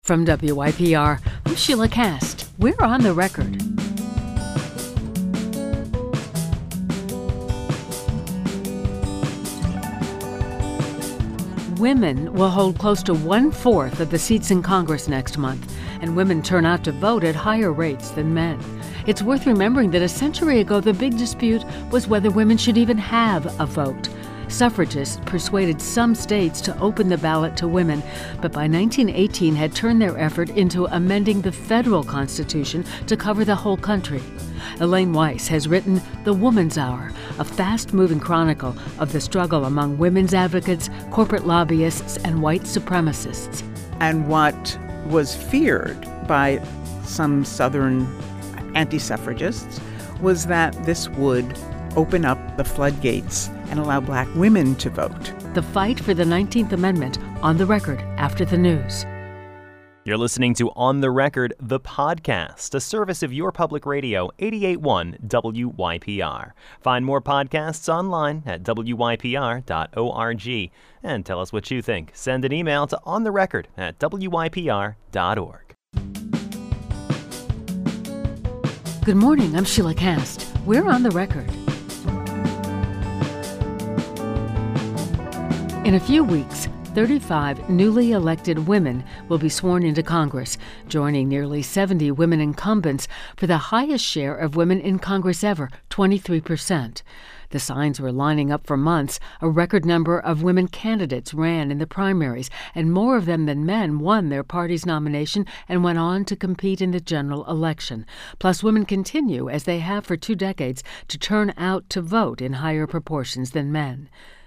From WYPR, I'm Sheila Cast. We're on the record. Women will hold close to 1/4 of the seats in Congress next month, and women turn out to vote at higher rates than men. It's worth remembering that a century ago, the big dispute was whether women should even have a vote. Suffragists persuaded some states to open the ballot to women, but by 1918 had turned their effort into amending the federal constitution to cover the whole country. Elaine Weiss has written The Woman's Hour, a fast-moving chronicle of the struggle among women's advocates, corporate lobbyists, and white supremacists. And what was feared by some Southern anti-suffragists was that this would open up the floodgates and allow black women to vote. The fight for the 19th Amendment on the record after the news. You're listening to On the Record, the podcast, a service of your public radio, 88.1 WYPR. Find more podcasts online at wypr.org. And tell us what you think. Send an email to ontherecord@wypr.org. Good morning, I'm Sheila Cast. We're on the record. In a few weeks, 35 newly elected women will be sworn into Congress, joining nearly 70 women incumbents for the highest share of women in Congress ever, 23%. The signs were lining up for months. A record number of women candidates ran in the primaries, and more of them than men won their party's nomination and went on to compete in the general election. Plus, women continue, as they have for 2 decades, to turn out to vote in higher proportions than men.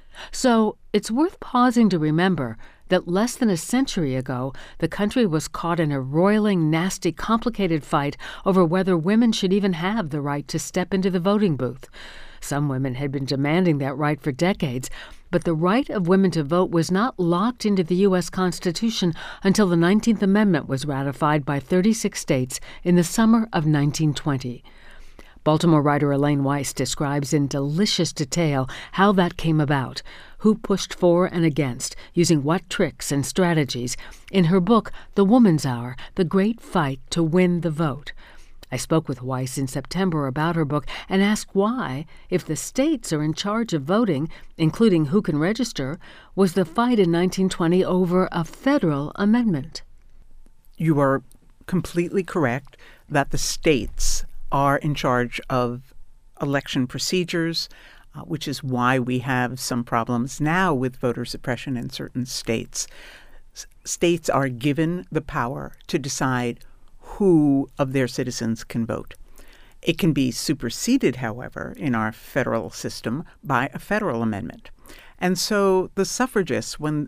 So it's worth pausing to remember that less than a century ago, the country was caught in a roiling, nasty, complicated fight over whether women should even have the right to step into the voting booth. Some women had been demanding that right for decades, but the right of women to vote was not locked into the U.S. Constitution until the 19th Amendment was ratified by 36 states in the summer of 1920. Baltimore writer Elaine Weiss describes in delicious detail how that came about, who pushed for and against, using what tricks and strategies, in her book, The Woman's Hour, The Great Fight to Win the Vote. I spoke with Weiss in September about her book and asked why, if the states are in charge of voting, including who can register, was the fight in 1920 over a federal amendment. You are completely correct that the states are in charge of election procedures, which is why we have some problems now with voter suppression in certain states. States are given the power to decide who of their citizens can vote. It can be superseded, however, in our federal system by a federal amendment. And so the suffragists, when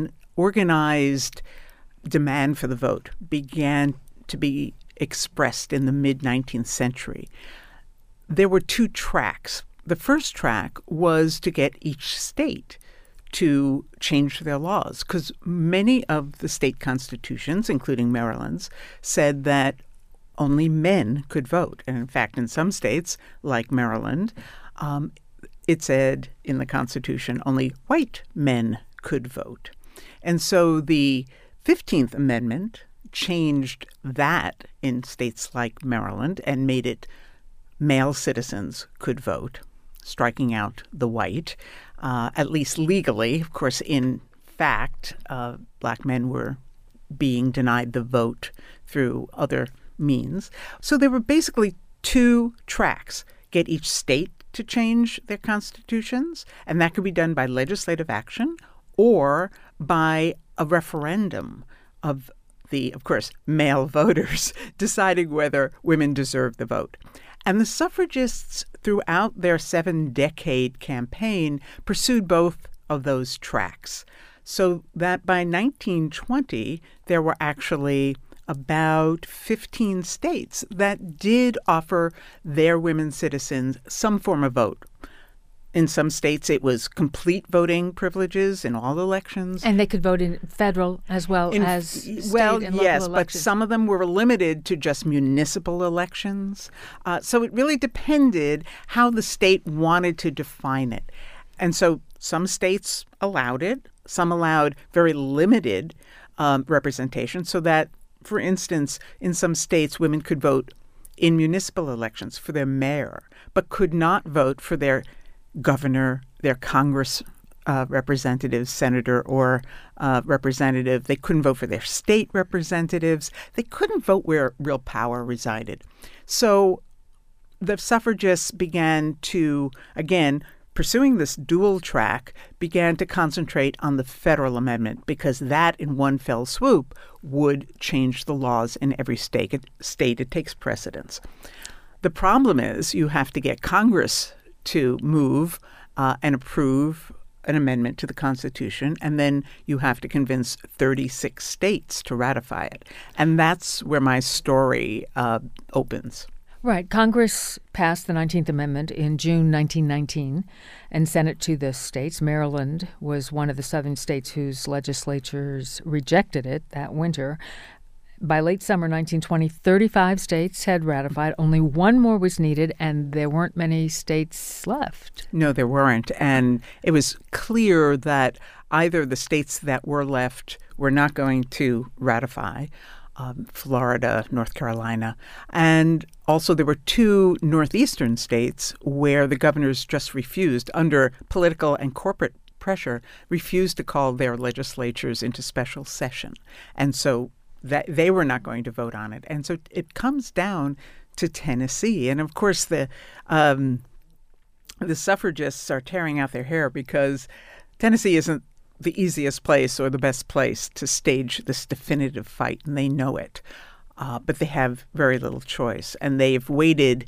organized demand for the vote began to be expressed in the mid-19th century, there were 2 tracks. The first track was to get each state to change their laws, because many of the state constitutions, including Maryland's, said that only men could vote. And in fact, in some states, like Maryland, it said in the Constitution only white men could vote. And so the 15th Amendment changed that in states like Maryland and made it male citizens could vote, striking out the white, at least legally. Of course, in fact, black men were being denied the vote through other means. So there were basically 2 tracks. Get each state to change their constitutions, and that could be done by legislative action or by a referendum of course, male voters deciding whether women deserve the vote. And the suffragists, throughout their 7-decade campaign, pursued both of those tracks. So that by 1920, there were actually about 15 states that did offer their women citizens some form of vote. In some states, it was complete voting privileges in all elections. And they could vote in federal as well as state and local elections. But some of them were limited to just municipal elections. So it really depended how the state wanted to define it. And so some states allowed it. Some allowed very limited representation so that, for instance, in some states, women could vote in municipal elections for their mayor, but could not vote for their governor, their Congress representative, senator, or representative. They couldn't vote for their state representatives. They couldn't vote where real power resided. So the suffragists began to, again, pursuing this dual track, began to concentrate on the federal amendment because that, in one fell swoop, would change the laws in every state. It takes precedence. The problem is you have to get Congress to move and approve an amendment to the Constitution, and then you have to convince 36 states to ratify it. And that's where my story opens. Right. Congress passed the 19th Amendment in June 1919 and sent it to the states. Maryland was one of the southern states whose legislatures rejected it that winter. By late summer 1920, 35 states had ratified. Only one more was needed, and there weren't many states left. No, there weren't. And it was clear that either the states that were left were not going to ratify, Florida, North Carolina. And also there were two northeastern states where the governors just refused, under political and corporate pressure, refused to call their legislatures into special session. And so that they were not going to vote on it. And so it comes down to Tennessee. And of course, the suffragists are tearing out their hair because Tennessee isn't the easiest place or the best place to stage this definitive fight, and they know it. But they have very little choice. And they've waited.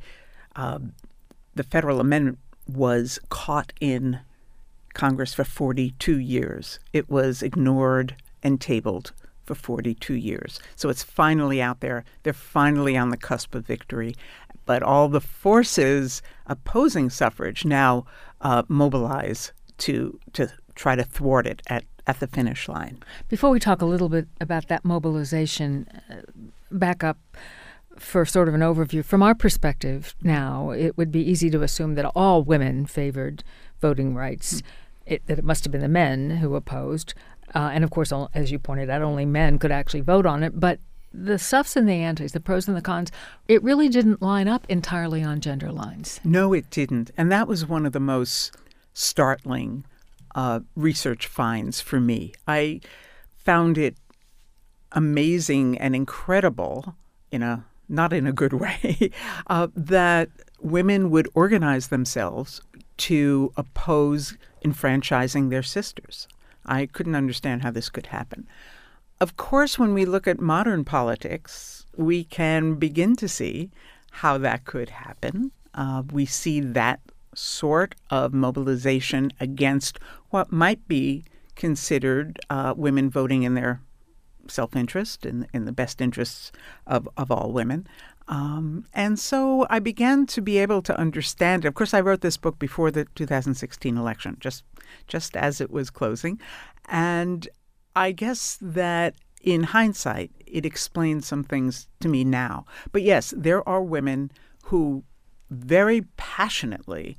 The federal amendment was caught in Congress for 42 years. It was ignored and tabled for 42 years. So it's finally out there. They're finally on the cusp of victory. But all the forces opposing suffrage now mobilize to try to thwart it at the finish line. Before we talk a little bit about that mobilization, back up for sort of an overview. From our perspective now, it would be easy to assume that all women favored voting rights, that it must have been the men who opposed. And of course, as you pointed out, only men could actually vote on it. But the suffs and the antis, the pros and the cons, it really didn't line up entirely on gender lines. No, it didn't. And that was one of the most startling research finds for me. I found it amazing and incredible, not in a good way, that women would organize themselves to oppose enfranchising their sisters. I couldn't understand how this could happen. Of course, when we look at modern politics, we can begin to see how that could happen. We see that sort of mobilization against what might be considered women voting in their self-interest, in the best interests of all women. And so I began to be able to understand it. Of course, I wrote this book before the 2016 election, just as it was closing. And I guess that in hindsight, it explains some things to me now. But yes, there are women who very passionately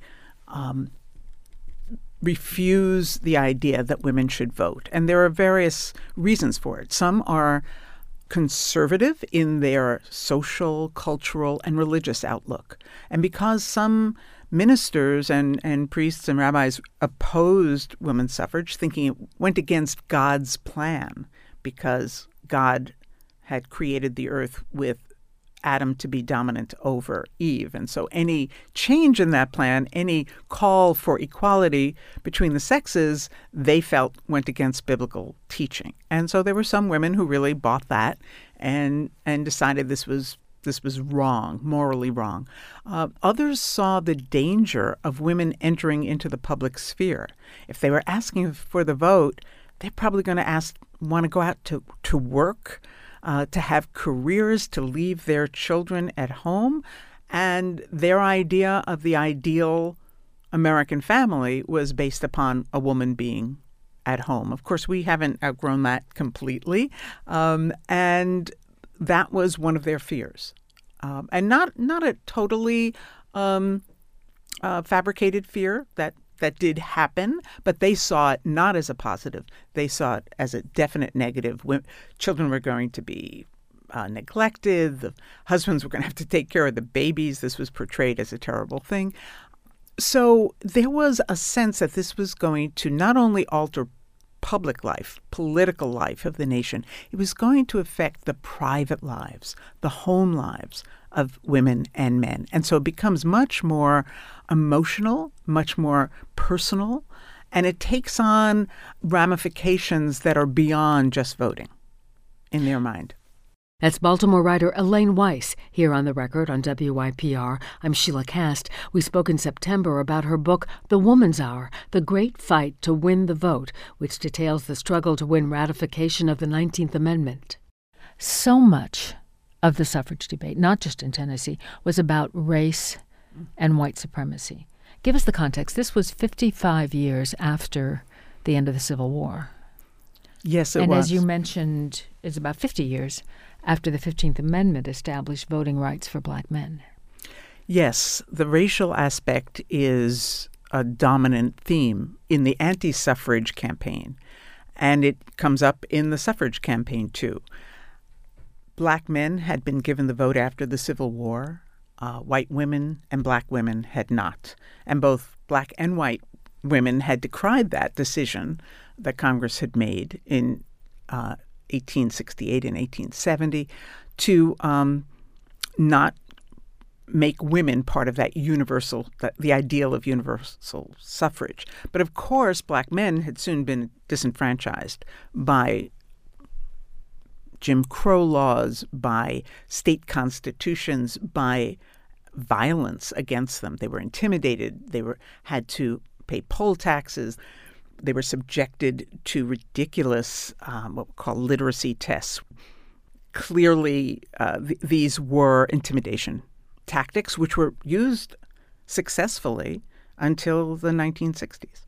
refuse the idea that women should vote. And there are various reasons for it. Some are conservative in their social, cultural, and religious outlook. And because some ministers and priests and rabbis opposed women's suffrage, thinking it went against God's plan, because God had created the earth with Adam to be dominant over Eve. And so any change in that plan, any call for equality between the sexes, they felt went against biblical teaching. And so there were some women who really bought that and decided this was wrong, morally wrong. Others saw the danger of women entering into the public sphere. If they were asking for the vote, they're probably going to want to go out to work, to have careers, to leave their children at home. And their idea of the ideal American family was based upon a woman being at home. Of course, we haven't outgrown that completely. And that was one of their fears. And not a totally fabricated fear that that did happen, but they saw it not as a positive. They saw it as a definite negative. Children were going to be neglected. The husbands were going to have to take care of the babies. This was portrayed as a terrible thing. So there was a sense that this was going to not only alter public life, political life of the nation, it was going to affect the private lives, the home lives of women and men. And so it becomes much more emotional, much more personal, and it takes on ramifications that are beyond just voting in their mind. That's Baltimore writer Elaine Weiss, here on The Record on WYPR. I'm Sheila Cast. We spoke in September about her book, The Woman's Hour, The Great Fight to Win the Vote, which details the struggle to win ratification of the 19th Amendment. So much of the suffrage debate, not just in Tennessee, was about race and white supremacy. Give us the context. This was 55 years after the end of the Civil War. Yes, it was. And as you mentioned, it's about 50 years after the 15th Amendment established voting rights for black men. Yes, the racial aspect is a dominant theme in the anti-suffrage campaign, and it comes up in the suffrage campaign, too. Black men had been given the vote after the Civil War. White women and black women had not. And both black and white women had decried that decision that Congress had made in 1868 and 1870 to not make women part of that universal, the ideal of universal suffrage. But of course, black men had soon been disenfranchised by Jim Crow laws, by state constitutions, by violence against them. They were intimidated. They had to pay poll taxes. They were subjected to ridiculous, what we call literacy tests. Clearly, these were intimidation tactics, which were used successfully until the 1960s.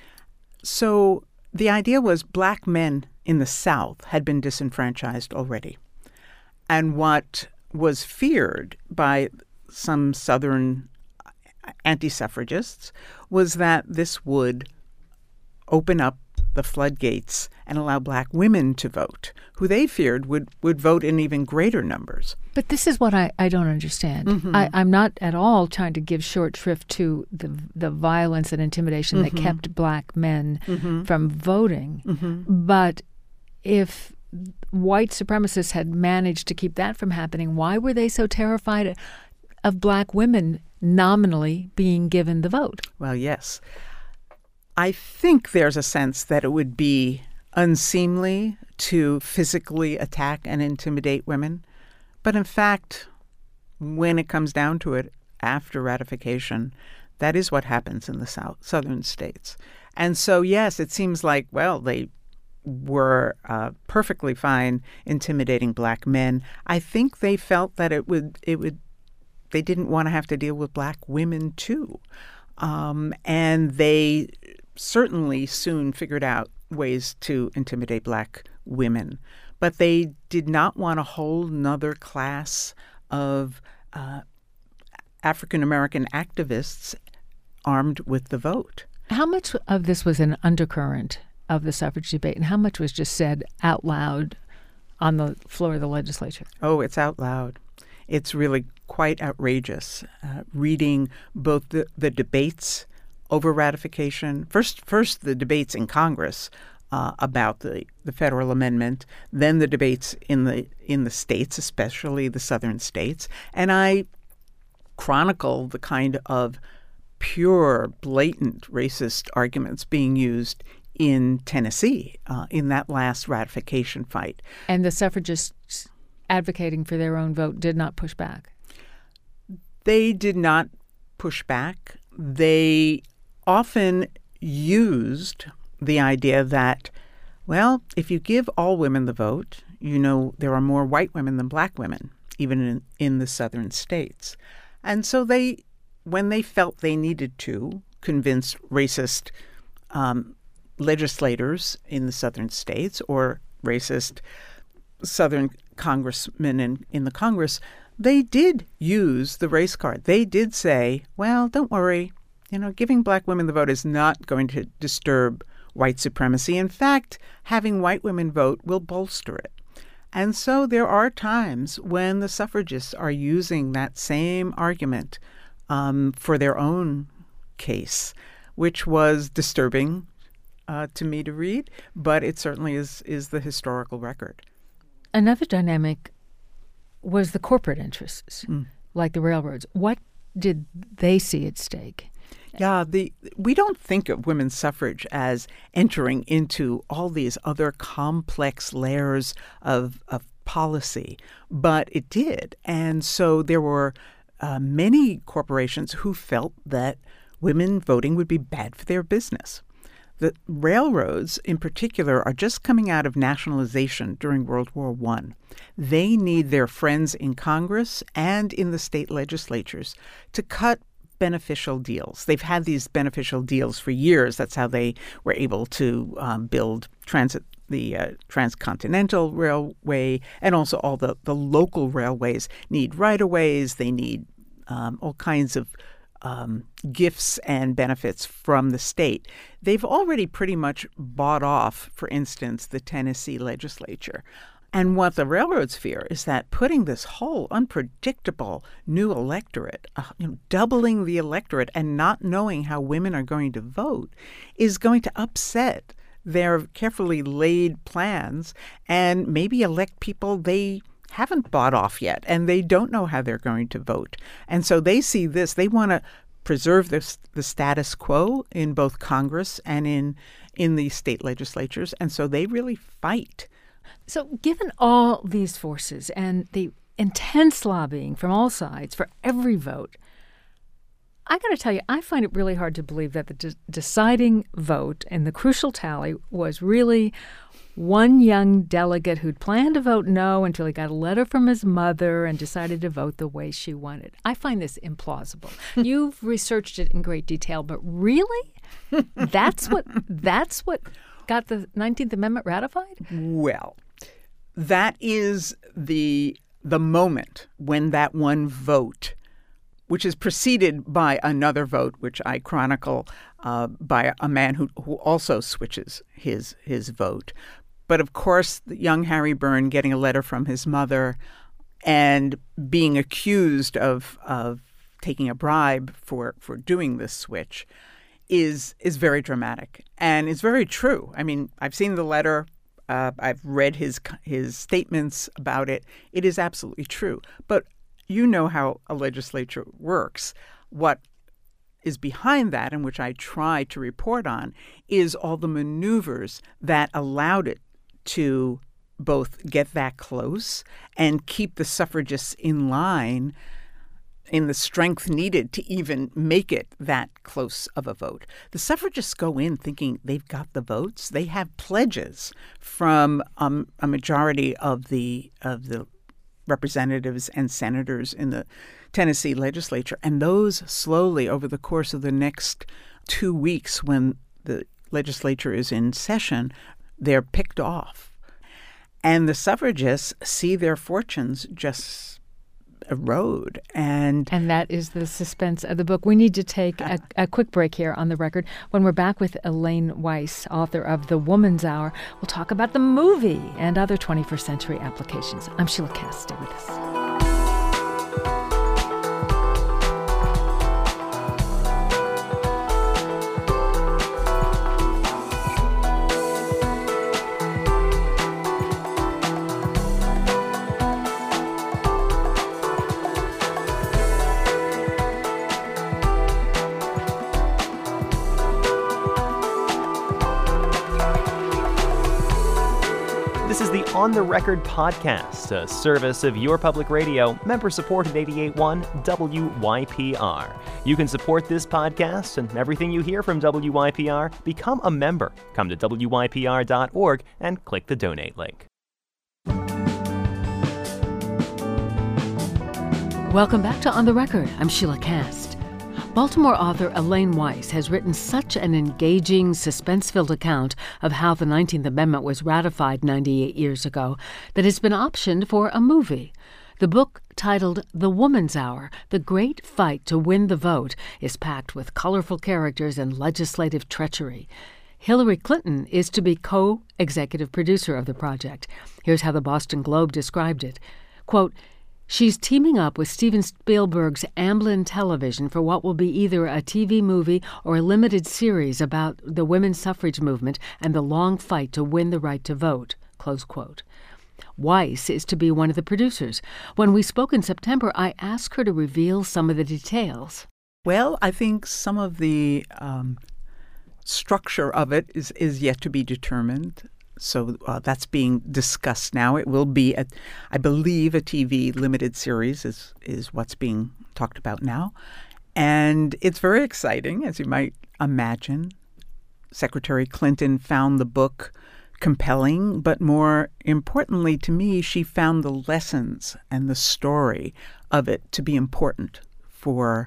So the idea was black men in the South had been disenfranchised already. And what was feared by some Southern anti-suffragists was that this would open up the floodgates and allow black women to vote, who they feared would vote in even greater numbers. But this is what I don't understand. Mm-hmm. I'm not at all trying to give short shrift to the violence and intimidation that kept black men from voting. But if white supremacists had managed to keep that from happening, why were they so terrified of black women nominally being given the vote? Well, yes. I think there's a sense that it would be unseemly to physically attack and intimidate women. But in fact, when it comes down to it, after ratification, that is what happens in the southern states. And so, yes, it seems like, well, they were perfectly fine intimidating black men. I think they felt that they didn't want to have to deal with black women too. And they certainly soon figured out ways to intimidate black women. But they did not want a whole nother class of African-American activists armed with the vote. How much of this was an undercurrent of the suffrage debate, and how much was just said out loud on the floor of the legislature? Oh, it's out loud. It's really quite outrageous. Reading both the debates over ratification, first the debates in Congress about the federal amendment, then the debates in the states, especially the southern states, and I chronicle the kind of pure, blatant racist arguments being used in Tennessee in that last ratification fight. And the suffragists advocating for their own vote did not push back? They did not push back. They often used the idea that, well, if you give all women the vote, you know there are more white women than black women, even in the southern states. And so when they felt they needed to convince racist legislators in the southern states or racist southern congressmen in the Congress, they did use the race card. They did say, well, don't worry, giving black women the vote is not going to disturb white supremacy. In fact, having white women vote will bolster it. And so there are times when the suffragists are using that same argument for their own case, which was disturbing to me to read, but it certainly is the historical record. Another dynamic was the corporate interests, like the railroads. What did they see at stake? Yeah, we don't think of women's suffrage as entering into all these other complex layers of policy, but it did. And so there were many corporations who felt that women voting would be bad for their business. The railroads, in particular, are just coming out of nationalization during World War I. They need their friends in Congress and in the state legislatures to cut beneficial deals. They've had these beneficial deals for years. That's how they were able to build the Transcontinental Railway, and also all the local railways need right-of-ways. They need all kinds of gifts and benefits from the state. They've already pretty much bought off, for instance, the Tennessee legislature. And what the railroads fear is that putting this whole unpredictable new electorate, doubling the electorate and not knowing how women are going to vote, is going to upset their carefully laid plans and maybe elect people they haven't bought off yet, and they don't know how they're going to vote. And so they see this. They want to preserve the status quo in both Congress and in the state legislatures, and so they really fight. So given all these forces and the intense lobbying from all sides for every vote, I got to tell you, I find it really hard to believe that the deciding vote and the crucial tally was really one young delegate who'd planned to vote no until he got a letter from his mother and decided to vote the way she wanted. I find this implausible. You've researched it in great detail, but really? That's what got the 19th Amendment ratified? Well, that is the moment when that one vote, which is preceded by another vote, which I chronicle by a man who also switches his vote. But of course, young Harry Byrne getting a letter from his mother and being accused of taking a bribe for doing this switch is very dramatic, and it's very true. I mean, I've seen the letter. I've read his statements about it. It is absolutely true. But you know how a legislature works. What is behind that, and which I try to report on, is all the maneuvers that allowed it to both get that close and keep the suffragists in line in the strength needed to even make it that close of a vote. The suffragists go in thinking they've got the votes. They have pledges from a majority of the representatives and senators in the Tennessee legislature. And those slowly, over the course of the next 2 weeks when the legislature is in session, they're picked off. And the suffragists see their fortunes just erode. And that is the suspense of the book. We need to take a quick break here on The Record. When we're back with Elaine Weiss, author of The Woman's Hour, we'll talk about the movie and other 21st century applications. I'm Sheila Kass. Stay with us. This is the On the Record podcast, a service of your public radio, member-supported 88.1 WYPR. You can support this podcast and everything you hear from WYPR. Become a member. Come to WYPR.org and click the donate link. Welcome back to On the Record. I'm Sheila Kass. Baltimore author Elaine Weiss has written such an engaging, suspense-filled account of how the 19th Amendment was ratified 98 years ago that it's been optioned for a movie. The book, titled The Woman's Hour, The Great Fight to Win the Vote, is packed with colorful characters and legislative treachery. Hillary Clinton is to be co-executive producer of the project. Here's how the Boston Globe described it. Quote, "She's teaming up with Steven Spielberg's Amblin Television for what will be either a TV movie or a limited series about the women's suffrage movement and the long fight to win the right to vote." Close quote. Weiss is to be one of the producers. When we spoke in September, I asked her to reveal some of the details. Well, I think some of the structure of it is yet to be determined. So that's being discussed now. It will be, I believe, a TV limited series is what's being talked about now. And it's very exciting, as you might imagine. Secretary Clinton found the book compelling, but more importantly to me, she found the lessons and the story of it to be important for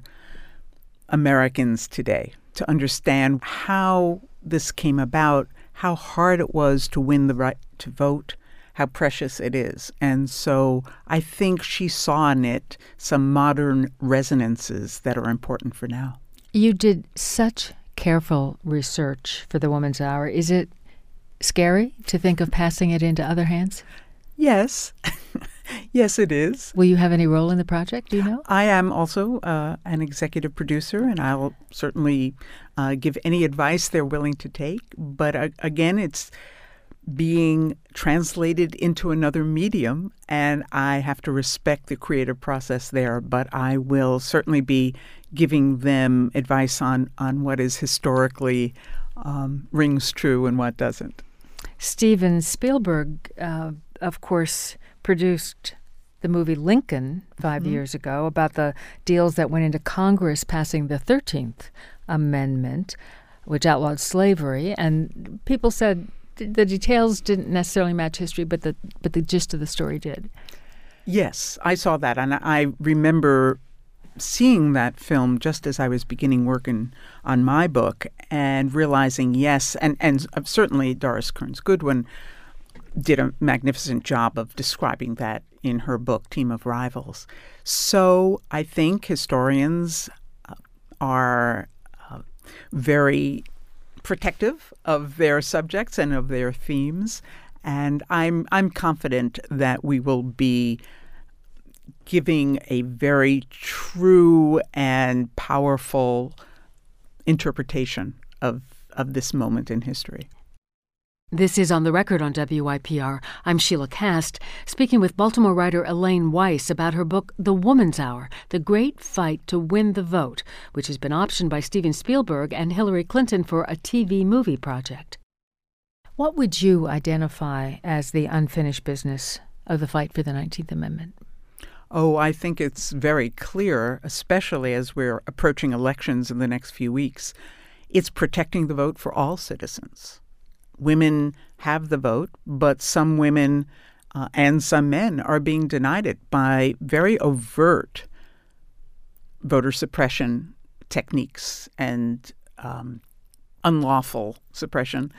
Americans today, to understand how this came about, how hard it was to win the right to vote, how precious it is. And so I think she saw in it some modern resonances that are important for now. You did such careful research for the Woman's Hour. Is it scary to think of passing it into other hands? Yes. Yes, it is. Will you have any role in the project, do you know? I am also an executive producer, and I'll certainly give any advice they're willing to take. But again, it's being translated into another medium, and I have to respect the creative process there. But I will certainly be giving them advice on what is historically rings true and what doesn't. Steven Spielberg, of course, produced the movie Lincoln 5 years ago about the deals that went into Congress passing the 13th Amendment, which outlawed slavery. And people said the details didn't necessarily match history, but the gist of the story did. Yes, I saw that. And I remember seeing that film just as I was beginning working on my book and realizing, yes, and certainly Doris Kearns Goodwin did a magnificent job of describing that in her book, Team of Rivals. So I think historians are very protective of their subjects and of their themes, and I'm confident that we will be giving a very true and powerful interpretation of this moment in history. This is On the Record on WYPR. I'm Sheila Kast, speaking with Baltimore writer Elaine Weiss about her book, The Woman's Hour, The Great Fight to Win the Vote, which has been optioned by Steven Spielberg and Hillary Clinton for a TV movie project. What would you identify as the unfinished business of the fight for the 19th Amendment? Oh, I think it's very clear, especially as we're approaching elections in the next few weeks. It's protecting the vote for all citizens. Women have the vote, but some women and some men are being denied it by very overt voter suppression techniques and unlawful suppression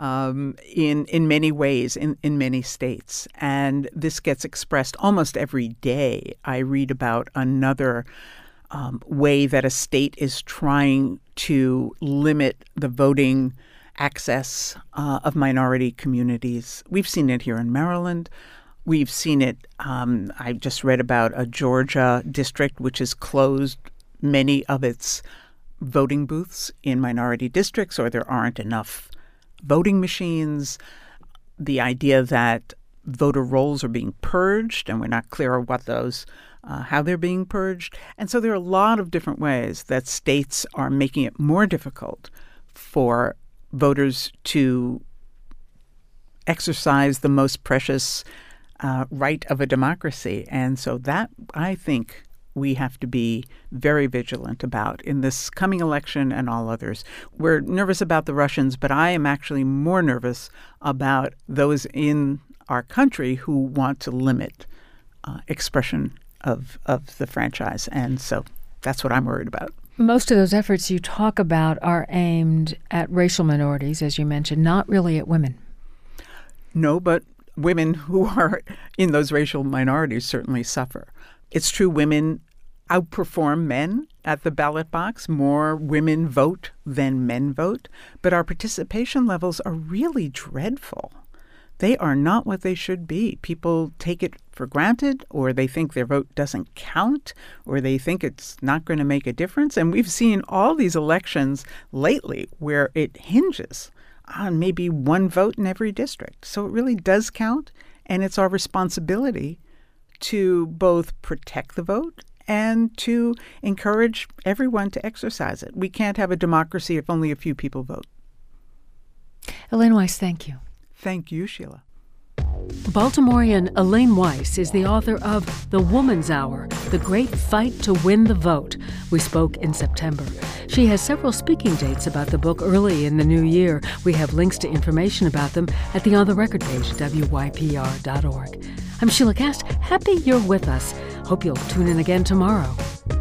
in many ways in many states. And this gets expressed almost every day. I read about another way that a state is trying to limit the voting access of minority communities. We've seen it here in Maryland. We've seen it, I just read about a Georgia district which has closed many of its voting booths in minority districts, or there aren't enough voting machines. The idea that voter rolls are being purged, and we're not clear what those, how they're being purged. And so there are a lot of different ways that states are making it more difficult for voters to exercise the most precious right of a democracy. And so that, I think, we have to be very vigilant about in this coming election and all others. We're nervous about the Russians, but I am actually more nervous about those in our country who want to limit expression of the franchise. And so that's what I'm worried about. Most of those efforts you talk about are aimed at racial minorities, as you mentioned, not really at women. No, but women who are in those racial minorities certainly suffer. It's true women outperform men at the ballot box. More women vote than men vote. But our participation levels are really dreadful. They are not what they should be. People take it for granted, or they think their vote doesn't count, or they think it's not going to make a difference. And we've seen all these elections lately where it hinges on maybe one vote in every district. So it really does count, and it's our responsibility to both protect the vote and to encourage everyone to exercise it. We can't have a democracy if only a few people vote. Elaine Weiss, thank you. Thank you, Sheila. Baltimorean Elaine Weiss is the author of The Woman's Hour, The Great Fight to Win the Vote. We spoke in September. She has several speaking dates about the book early in the new year. We have links to information about them at the On the Record page at WYPR.org. I'm Sheila Kast. Happy you're with us. Hope you'll tune in again tomorrow.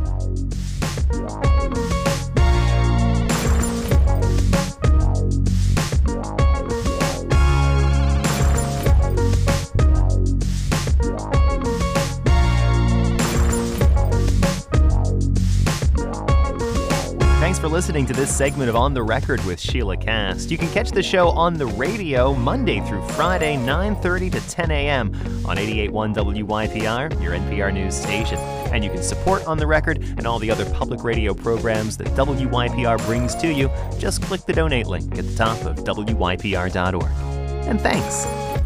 Thanks for listening to this segment of On the Record with Sheila Kast. You can catch the show on the radio Monday through Friday, 9:30 to 10 a.m. on 88.1 WYPR, your NPR news station. And you can support On the Record and all the other public radio programs that WYPR brings to you. Just click the donate link at the top of WYPR.org. And thanks.